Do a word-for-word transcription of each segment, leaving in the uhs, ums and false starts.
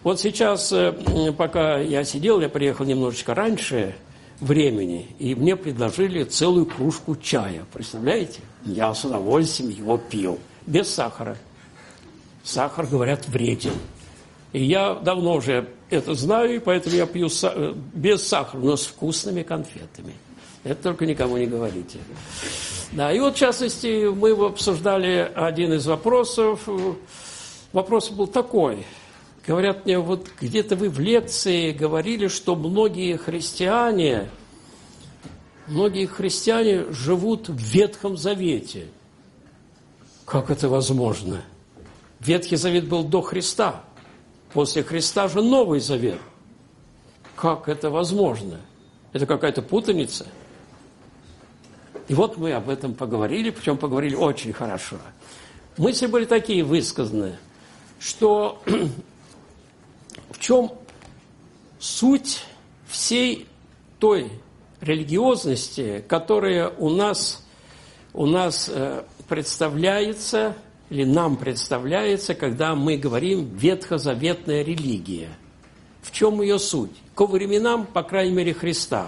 Вот сейчас, пока я сидел, я приехал немножечко раньше времени, и мне предложили целую кружку чая. Представляете? Я с удовольствием его пил. Без сахара. Сахар, говорят, вреден. И я давно уже это знаю, и поэтому я пью без сахара, но с вкусными конфетами. Это только никому не говорите. Да, и вот, в частности, мы обсуждали один из вопросов. Вопрос был такой. Говорят мне, вот где-то вы в лекции говорили, что многие христиане, многие христиане живут в Ветхом Завете. Как это возможно? Ветхий Завет был до Христа. После Христа же Новый Завет. Как это возможно? Это какая-то путаница. И вот мы об этом поговорили, причем поговорили очень хорошо. Мысли были такие высказаны, что в чем суть всей той религиозности, которая у нас, у нас представляется, или нам представляется, когда мы говорим ветхозаветная религия. В чем ее суть? Ко временам, по крайней мере, Христа.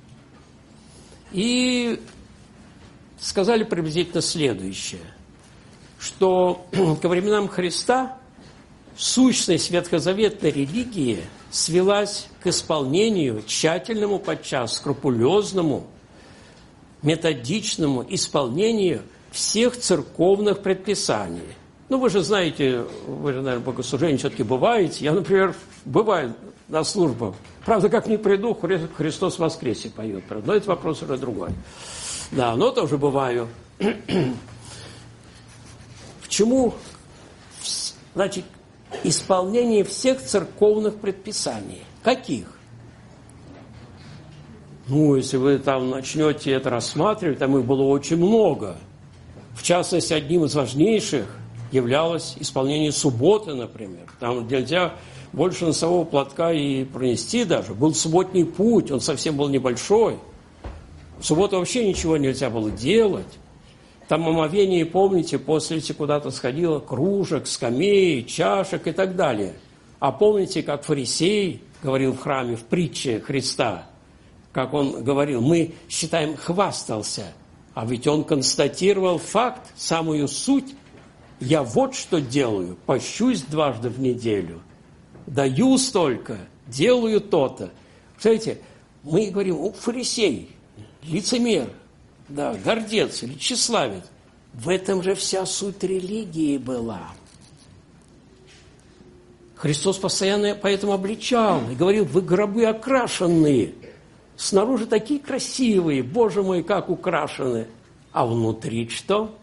И сказали приблизительно следующее, что ко временам Христа сущность ветхозаветной религии свелась к исполнению, тщательному, подчас скрупулезному, методичному исполнению всех церковных предписаний. Ну, вы же знаете, вы же, наверное, в богослужении все-таки бываете. Я, например, бываю на службах. Правда, как не приду, Христос воскресе поет. Правда, но это вопрос уже другой. Да, но тоже бываю. К чему, значит, исполнение всех церковных предписаний? Каких? Ну, если вы там начнете это рассматривать, там их было очень много. В частности, одним из важнейших являлось исполнение субботы, например. Там нельзя больше носового платка и пронести даже. Был субботний путь, он совсем был небольшой. В субботу вообще ничего нельзя было делать. Там омовение, помните, после если куда-то сходило, кружек, скамей, чашек и так далее. А помните, как фарисей говорил в храме, в притче Христа, как он говорил, мы считаем, хвастался, а ведь он констатировал факт, самую суть. Я вот что делаю, пощусь дважды в неделю, даю столько, делаю то-то. Представляете, мы говорим, о, фарисей, лицемер, да, гордец или тщеславец. В этом же вся суть религии была. Христос постоянно поэтому обличал и говорил, вы гробы окрашенные, снаружи такие красивые, Боже мой, как украшены, а внутри что?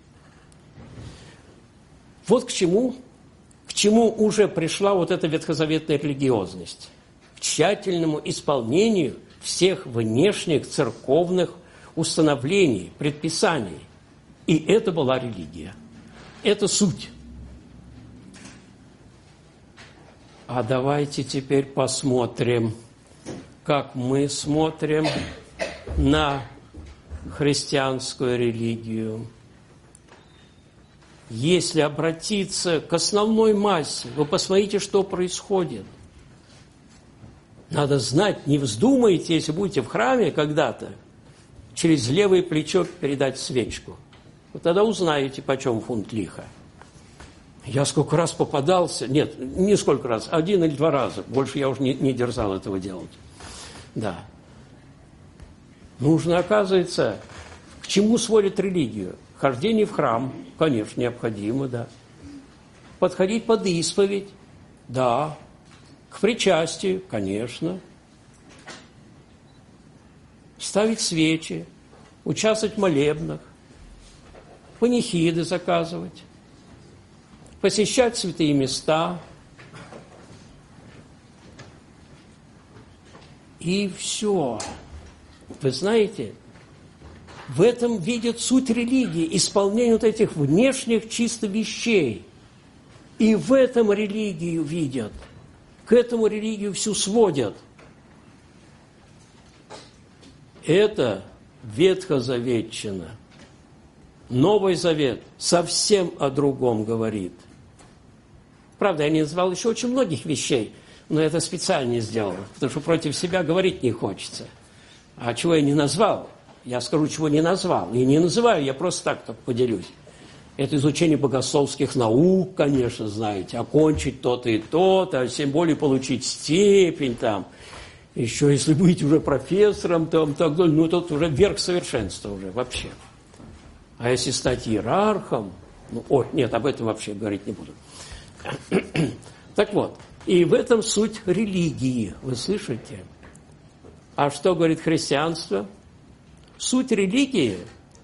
Вот к чему, к чему уже пришла вот эта ветхозаветная религиозность. К тщательному исполнению всех внешних церковных установлений, предписаний. И это была религия. Это суть. А давайте теперь посмотрим, как мы смотрим на христианскую религию. Если обратиться к основной массе, вы посмотрите, что происходит. Надо знать, не вздумайте, если будете в храме когда-то, через левое плечо передать свечку. Вот тогда узнаете, почем фунт лиха. Я сколько раз попадался, нет, не сколько раз, один или два раза, больше я уже не, не дерзал этого делать. Да. Нужно, оказывается, к чему сводит религию? Хождение в храм, конечно, необходимо, да. Подходить под исповедь, да. К причастию, конечно. Ставить свечи, участвовать в молебнах, панихиды заказывать, посещать святые места. И все. Вы знаете, в этом видят суть религии, исполнение вот этих внешних чисто вещей. И в этом религию видят. К этому религию всю сводят. Это ветхозаветчина. Новый Завет совсем о другом говорит. Правда, я не назвал еще очень многих вещей, но это специально не сделал, потому что против себя говорить не хочется. А чего я не назвал? Я скажу, чего не назвал. И не называю, я просто так только поделюсь. Это изучение богословских наук, конечно, знаете, окончить то-то и то-то, а тем более получить степень там. Еще если быть уже профессором, там, так далее, ну, это уже верх совершенства уже вообще. А если стать иерархом, ну, ой, нет, об этом вообще говорить не буду. Так вот, и в этом суть религии, вы слышите? А что говорит христианство? Суть религии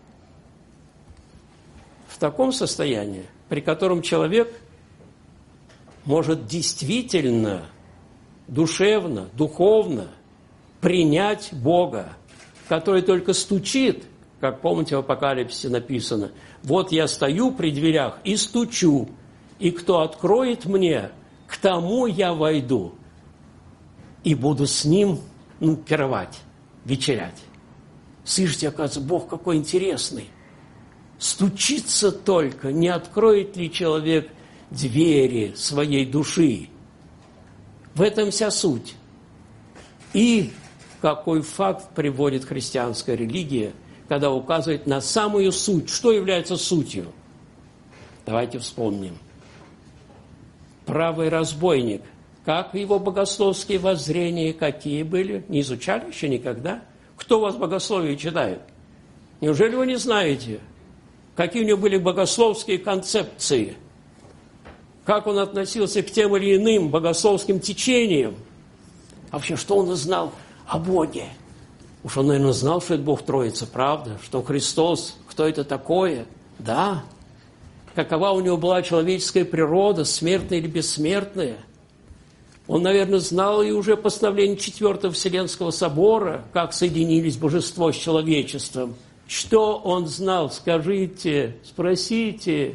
в таком состоянии, при котором человек может действительно, душевно, духовно принять Бога, который только стучит, как помните в Апокалипсисе написано, «Вот я стою при дверях и стучу, и кто откроет мне, к тому я войду и буду с ним, ну, пировать, вечерять». Слышите, оказывается, Бог какой интересный. Стучится только, не откроет ли человек двери своей души. В этом вся суть. И какой факт приводит христианская религия, когда указывает на самую суть. Что является сутью? Давайте вспомним. Правый разбойник. Как его богословские воззрения, какие были? Не изучали еще никогда? Кто у вас богословие читает? Неужели вы не знаете, какие у него были богословские концепции? Как он относился к тем или иным богословским течениям? А вообще, что он знал о Боге? Уж он, наверное, знал, что это Бог Троица, правда? Что Христос, кто это такое? Да. Какова у него была человеческая природа, смертная или бессмертная? Он, наверное, знал и уже постановление Четвертого Вселенского собора, как соединились божество с человечеством. Что он знал? Скажите, спросите.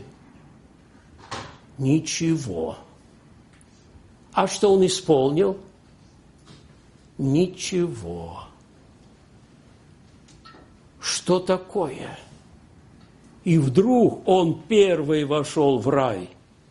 Ничего. А что он исполнил? Ничего. Что такое? И вдруг он первый вошел в рай.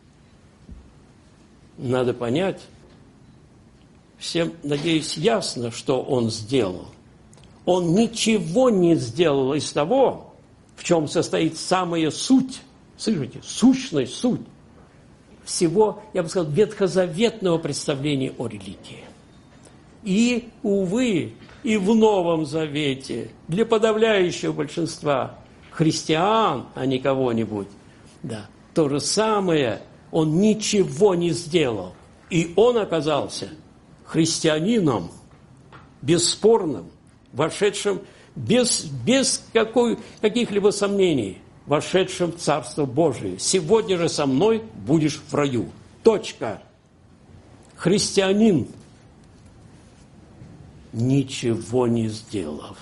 Надо понять, всем, надеюсь, ясно, что он сделал. Он ничего не сделал из того, в чем состоит самая суть, слышите, сущность, суть всего, я бы сказал, ветхозаветного представления о религии. И, увы, и в Новом Завете для подавляющего большинства христиан, а не кого-нибудь, да, то же самое, он ничего не сделал. И он оказался христианином, бесспорным, вошедшим без, без какой, каких-либо сомнений, вошедшим в Царство Божие. Сегодня же со мной будешь в раю. Точка. Христианин, ничего не сделав.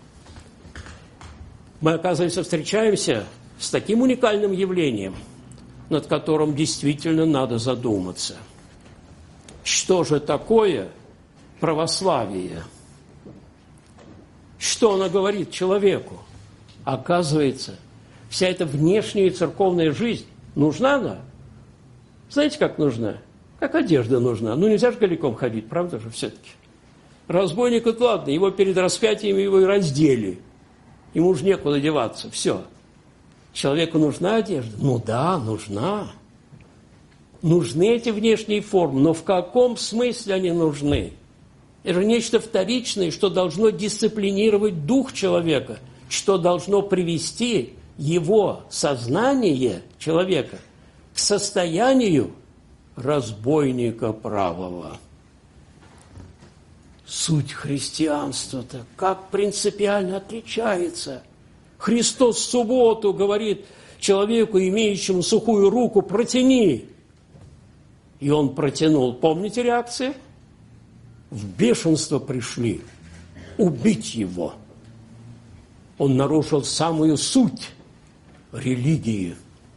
Мы, оказывается, встречаемся с таким уникальным явлением, над которым действительно надо задуматься. Что же такое православие? Что оно говорит человеку? Оказывается, вся эта внешняя церковная жизнь, нужна она? Знаете, как нужна? Как одежда нужна. Ну, нельзя же голиком ходить, правда же, все-таки? Разбойник, это ладно, его перед распятием его и раздели. Ему уж некуда деваться, все. Человеку нужна одежда? Ну да, нужна. Нужны эти внешние формы, но в каком смысле они нужны? Это же нечто вторичное, что должно дисциплинировать дух человека, что должно привести его сознание человека к состоянию разбойника правого. Суть христианства-то как принципиально отличается. Христос в субботу говорит человеку, имеющему сухую руку, протяни. И он протянул. Помните реакцию? В бешенство пришли убить его. Он нарушил самую суть религии.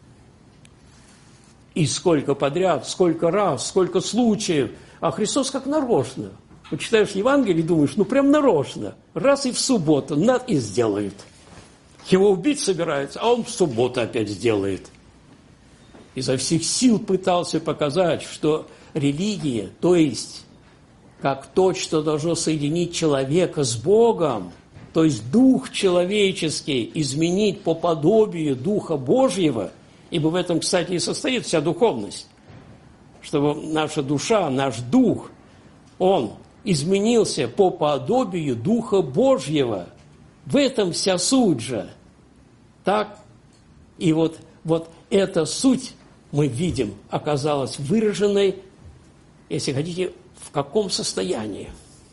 И сколько подряд, сколько раз, сколько случаев. А Христос как нарочно. Вот читаешь Евангелие и думаешь, ну прям нарочно. Раз и в субботу, на и сделают. Его убить собираются, а он в субботу опять сделает. изо всех сил пытался показать, что религия, то есть как то, что должно соединить человека с Богом, то есть дух человеческий изменить по подобию Духа Божьего, ибо в этом, кстати, и состоит вся духовность, чтобы наша душа, наш дух, он изменился по подобию Духа Божьего. В этом вся суть же. Так? И вот, вот эта суть, мы видим, оказалась выраженной, если хотите, в каком состоянии.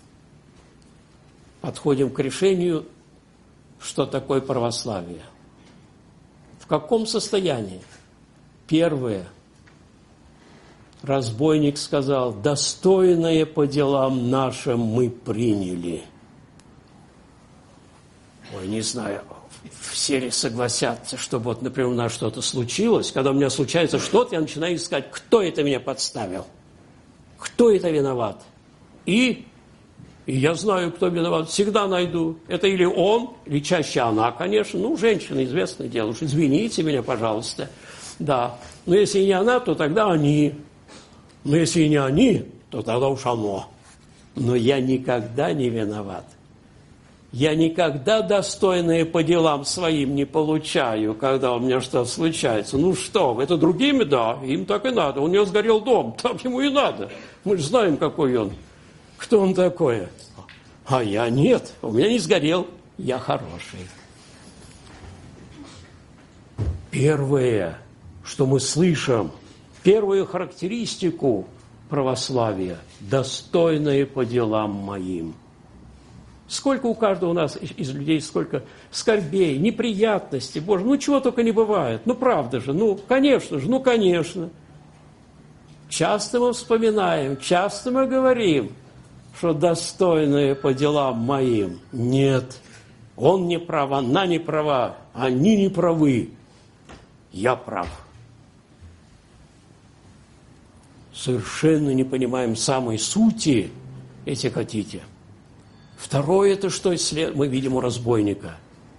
Подходим к решению, что такое православие. В каком состоянии? Первое. Разбойник сказал: достойное по делам нашим мы приняли. Ой, не знаю, все ли согласятся, что вот, например, у нас что-то случилось. Когда у меня случается что-то, я начинаю искать, кто это меня подставил, кто это виноват. И, и я знаю, кто виноват, всегда найду. Это или он, или чаще она, конечно. Ну, женщина, известное дело, уж извините меня, пожалуйста. Да, но если не она, то тогда они. Но если и не они, то тогда уж оно. Но я никогда не виноват. Я никогда достойное по делам своим не получаю, когда у меня что-то случается. Ну что, это другими, да, им так и надо. У него сгорел дом, так ему и надо. Мы же знаем, какой он. Кто он такой? А я нет, у меня не сгорел, я хороший. Первое, что мы слышим, первую характеристику православия – достойное по делам моим. Сколько у каждого у нас из людей, сколько скорбей, неприятностей, Боже, ну чего только не бывает, ну правда же, ну конечно же, ну конечно. Часто мы вспоминаем, часто мы говорим, что достойное по делам моим. Нет, он не прав, она не права, они не правы, я прав. Совершенно не понимаем самой сути, если хотите. Второе, это что мы видим у разбойника.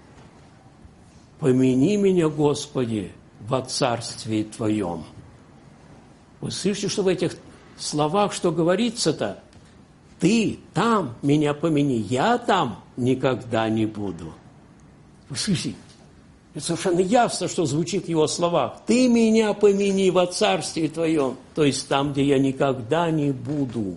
«Помяни меня, Господи, во царстве Твоем». Вы слышите, что в этих словах, что говорится-то? Ты там меня помяни, я там никогда не буду. Вы слышите? Это совершенно ясно, что звучит в его словах. Ты меня помяни во царстве Твоем, то есть там, где я никогда не буду.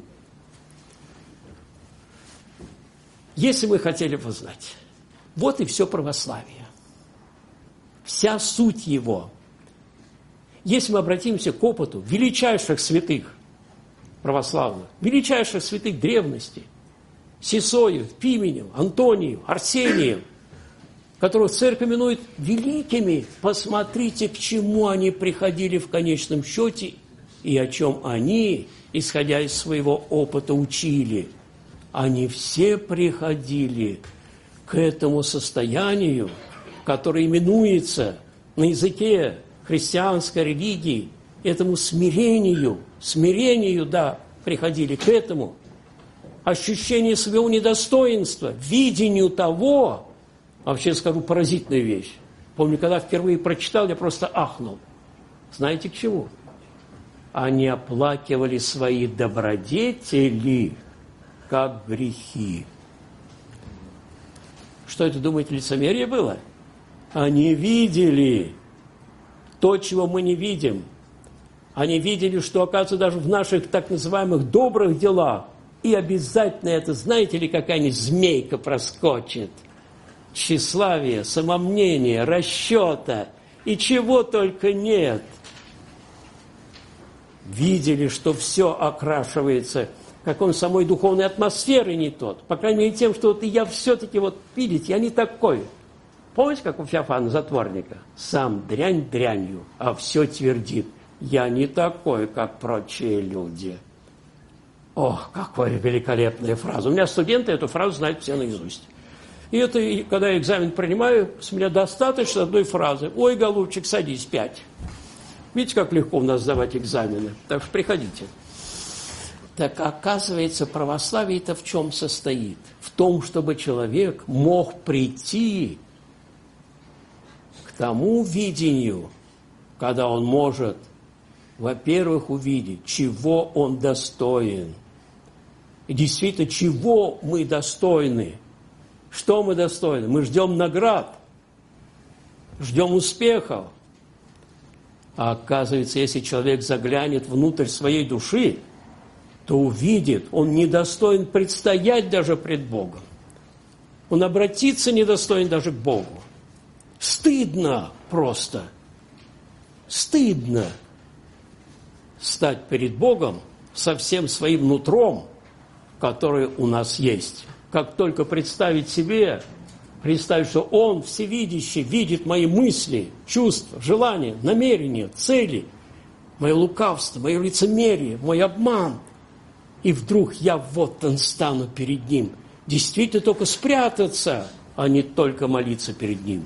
Если мы хотели бы знать, вот и все православие. Вся суть его. Если мы обратимся к опыту величайших святых православных, величайших святых древности, Сисою, Пименем, Антонием, Арсением, которых церковь именует великими, посмотрите, к чему они приходили в конечном счете и о чем они, исходя из своего опыта, учили. Они все приходили к этому состоянию, которое именуется на языке христианской религии, этому смирению, смирению, да, приходили к этому, ощущению своего недостоинства, видению того, вообще скажу поразительную вещь. Помню, когда впервые прочитал, я просто ахнул. Знаете к чему? Они оплакивали свои добродетели, как грехи. Что это, думаете, лицемерие было? Они видели то, чего мы не видим. Они видели, что, оказывается, даже в наших так называемых добрых делах, и обязательно это, знаете ли, какая-нибудь змейка проскочит. Тщеславие, самомнение, расчета и чего только нет. Видели, что все окрашивается, как он самой духовной атмосферы не тот. По крайней мере, тем, что вот я все-таки, вот видите, я не такой. Помните, как у Феофана Затворника? Сам дрянь дрянью, а все твердит. Я не такой, как прочие люди. Ох, какая великолепная фраза. У меня студенты эту фразу знают все наизусть. И это, когда я экзамен принимаю, с меня достаточно одной фразы. Ой, голубчик, садись, пять. Видите, как легко у нас сдавать экзамены? Так что приходите. Так оказывается, православие-то в чем состоит? В том, чтобы человек мог прийти к тому видению, когда он может во-первых, увидеть, чего он достоин. И действительно, чего мы достойны. Что мы достойны? Мы ждем наград, ждем успехов. А оказывается, если человек заглянет внутрь своей души, то увидит, он недостоин предстоять даже пред Богом. Он обратиться недостоин даже к Богу. Стыдно просто. Стыдно стать перед Богом со всем своим нутром, которое у нас есть. Как только представить себе, представить, что Он всевидящий, видит мои мысли, чувства, желания, намерения, цели, мое лукавство, мое лицемерие, мой обман. И вдруг я вот он стану перед Ним. Действительно только спрятаться, а не только молиться перед Ним.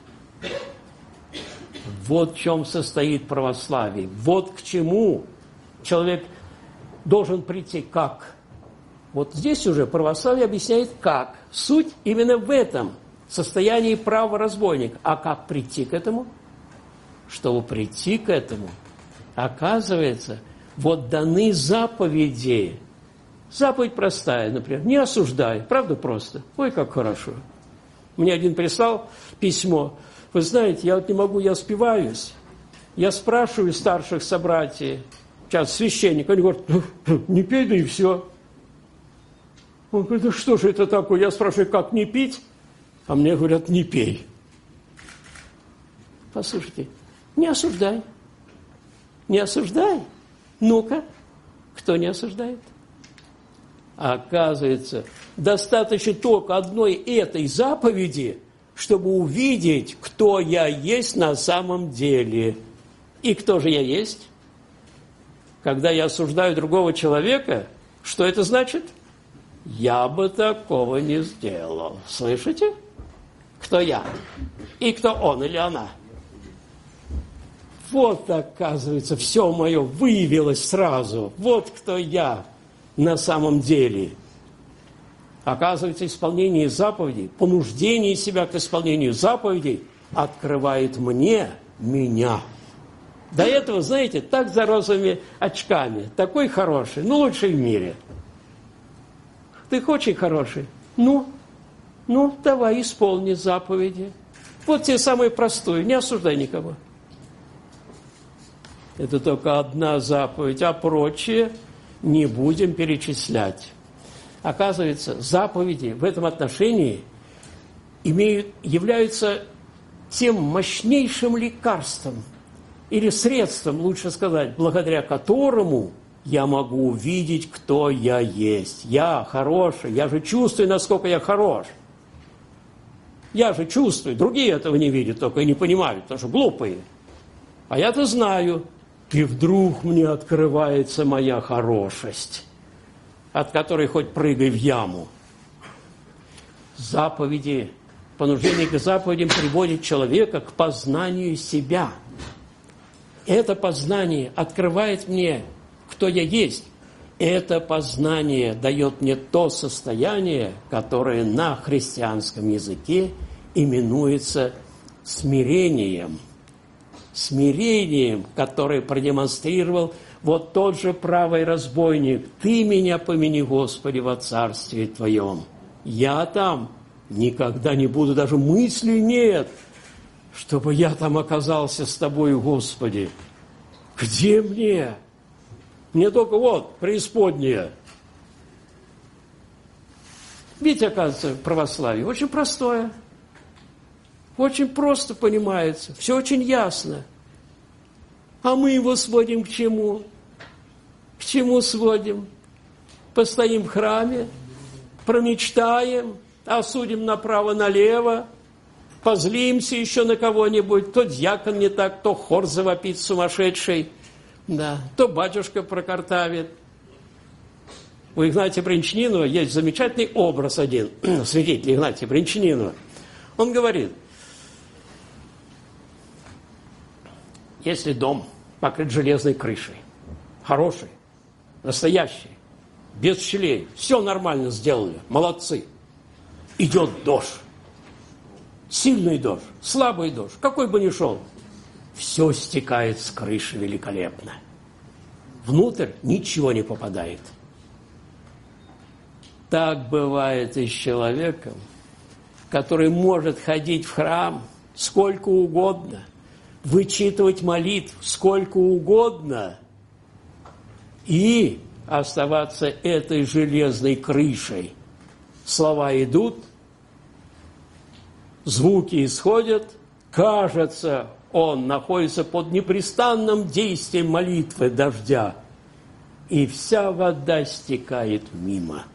Вот в чем состоит православие. Вот к чему человек должен прийти. Как? Вот здесь уже православие объясняет как. Суть именно в этом состоянии права разбойника. А как прийти к этому? Чтобы прийти к этому, оказывается, вот даны заповеди. Заповедь простая, например, не осуждай. Правда просто? Ой, как хорошо. Мне один прислал письмо. Вы знаете, я вот не могу, я спиваюсь. Я спрашиваю старших собратьев, сейчас священник, они говорят, не пей, да и все. Он говорит, да что же это такое? Я спрашиваю, как не пить? А мне говорят, не пей. Послушайте, не осуждай. Не осуждай. Ну-ка, кто не осуждает? А оказывается, достаточно только одной этой заповеди, чтобы увидеть, кто я есть на самом деле. И кто же я есть? Когда я осуждаю другого человека, что это значит? Я бы такого не сделал. Слышите? Кто я? И кто он или она? Вот, оказывается, все мое выявилось сразу. Вот кто я на самом деле. Оказывается, исполнение заповедей, понуждение себя к исполнению заповедей открывает мне меня. До этого, знаете, так за розовыми очками. Такой хороший, ну, лучший в мире. Ты очень хороший. Ну, ну, давай, исполни заповеди. Вот тебе самое простое, не осуждай никого. Это только одна заповедь, а прочее не будем перечислять. Оказывается, заповеди в этом отношении имеют, являются тем мощнейшим лекарством или средством, лучше сказать, благодаря которому я могу увидеть, кто я есть. Я хороший, я же чувствую, насколько я хорош. Я же чувствую, другие этого не видят, только и не понимают, потому что глупые. А я-то знаю. И вдруг мне открывается моя хорошесть, от которой хоть прыгай в яму. Заповеди, понуждение к заповедям приводит человека к познанию себя. Это познание открывает мне, кто я есть. Это познание дает мне то состояние, которое на христианском языке именуется смирением. Смирением, которое продемонстрировал вот тот же правый разбойник. Ты меня помяни, Господи, во царстве Твоем. Я там никогда не буду, даже мысли нет, чтобы я там оказался с Тобою, Господи. Где мне? Мне только вот преисподняя. Видите, оказывается, православие очень простое. Очень просто понимается, все очень ясно. А мы его сводим к чему? К чему сводим? Постоим в храме, промечтаем, осудим направо-налево, позлимся еще на кого-нибудь, то дьякон не так, то хор завопит сумасшедший, да, то батюшка прокартавит. У Игнатия Бринчанинова есть замечательный образ один, святитель Игнатия Бринчанинова. Он говорит, если дом покрыт железной крышей, хороший, настоящий, без щелей, все нормально сделали, молодцы. Идет дождь, сильный дождь, слабый дождь, какой бы ни шел, все стекает с крыши великолепно. внутрь ничего не попадает. Так бывает и с человеком, который может ходить в храм сколько угодно, вычитывать молитв сколько угодно и оставаться этой железной крышей. Слова идут, звуки исходят, кажется, он находится под непрестанным действием молитвы дождя, и вся вода стекает мимо.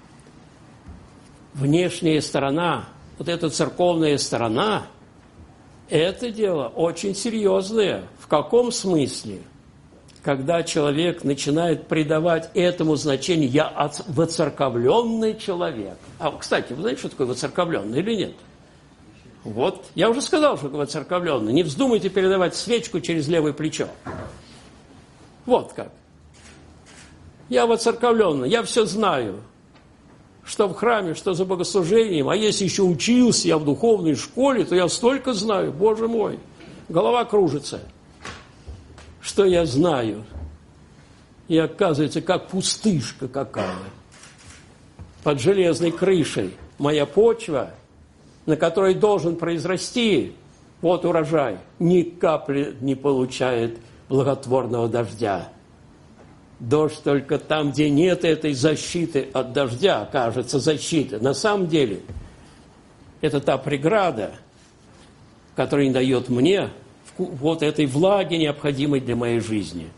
Внешняя сторона, вот эта церковная сторона, это дело очень серьезное. В каком смысле? Когда человек начинает придавать этому значение «я воцерковленный человек». А, кстати, вы знаете, что такое воцерковленный или нет? Вот, я уже сказал, что воцерковленный. Не вздумайте передавать свечку через левое плечо. Вот как. Я воцерковленный, я все знаю. Что в храме, что за богослужением. А если еще учился я в духовной школе, то я столько знаю, Боже мой. Голова кружится. Что я знаю. И оказывается, как пустышка какая. Под железной крышей моя почва, на которой должен произрасти вот урожай, ни капли не получает благотворного дождя. Дождь только там, где нет этой защиты от дождя, кажется, защиты. На самом деле, это та преграда, которая не дает мне вот этой влаги, необходимой для моей жизни.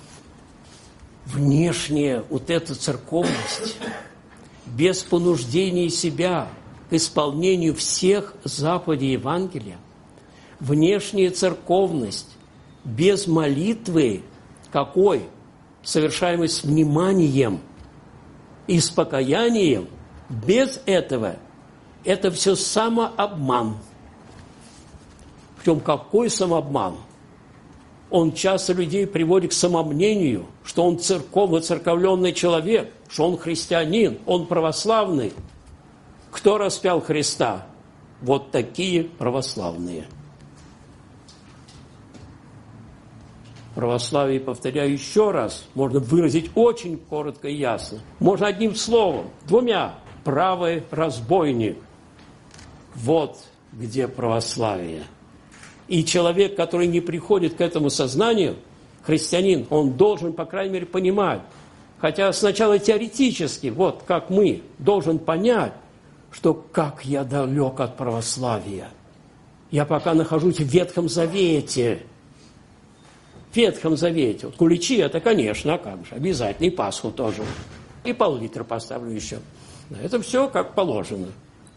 Внешняя вот эта церковность, без понуждения себя к исполнению всех заповедей Евангелия, внешняя церковность, без молитвы, какой? Совершаемый с вниманием и с покаянием, без этого, это все самообман. Причем какой самообман? Он часто людей приводит к самомнению, что он церковно церковленный человек, что он христианин, он православный. Кто распял Христа? Вот такие православные. Православие, повторяю еще раз, можно выразить очень коротко и ясно. Можно одним словом, двумя. Правый разбойник. Вот где православие. И человек, который не приходит к этому сознанию, христианин, он должен, по крайней мере, понимать, хотя сначала теоретически, вот как мы, должен понять, что как я далек от православия. Я пока нахожусь в Ветхом Завете. В Ветхом Завете. Вот куличи, это, конечно, а как же, обязательно, и Пасху тоже. И пол-литра поставлю еще. Это все как положено.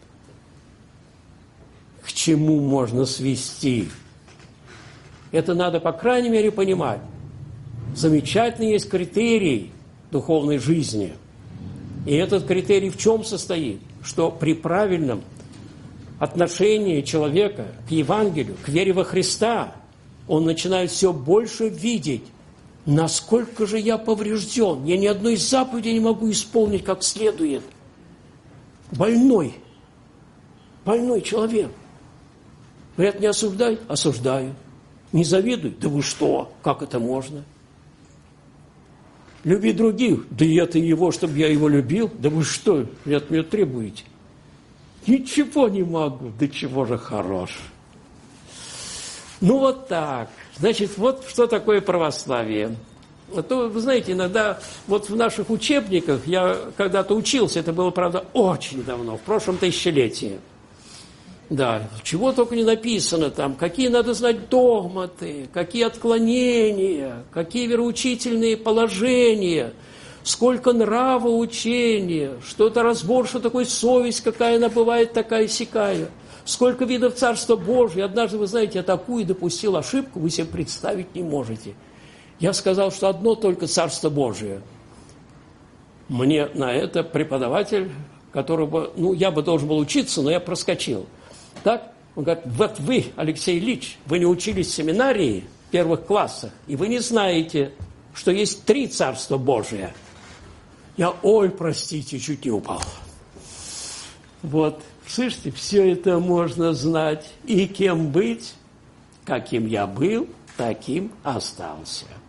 К чему можно свести? Это надо, по крайней мере, понимать. Замечательный есть критерий духовной жизни. И этот критерий в чем состоит? Что при правильном отношении человека к Евангелию, к вере во Христа, он начинает все больше видеть, насколько же я поврежден. Я ни одной заповеди не могу исполнить как следует. Больной. Больной человек. Говорят, не осуждай? Осуждаю. Не завидуй? Да вы что? Как это можно? Люби других? Да я-то его, чтобы я его любил? Да вы что? Вы от меня требуете? Ничего не могу. Да чего же хорош? Ну вот так. Значит, вот что такое православие. А то, вы знаете, иногда вот в наших учебниках, я когда-то учился, это было, правда, очень давно, в прошлом тысячелетии. Да, чего только не написано там, какие надо знать догматы, какие отклонения, какие вероучительные положения, сколько нравоучения, что это разбор, что такое совесть, какая она бывает, такая-сякая. Сколько видов Царства Божия. Однажды, вы знаете, я такую допустил ошибку, вы себе представить не можете. Я сказал, что одно только Царство Божие. Мне на это преподаватель, которого, ну, я бы должен был учиться, но я проскочил. Так? Он говорит, вот вы, Алексей Ильич, вы не учились в семинарии в первых классах, и вы не знаете, что есть три Царства Божия. Я, ой, простите, чуть не упал. Вот, слышите, все это можно знать. И кем быть, каким я был, таким остался.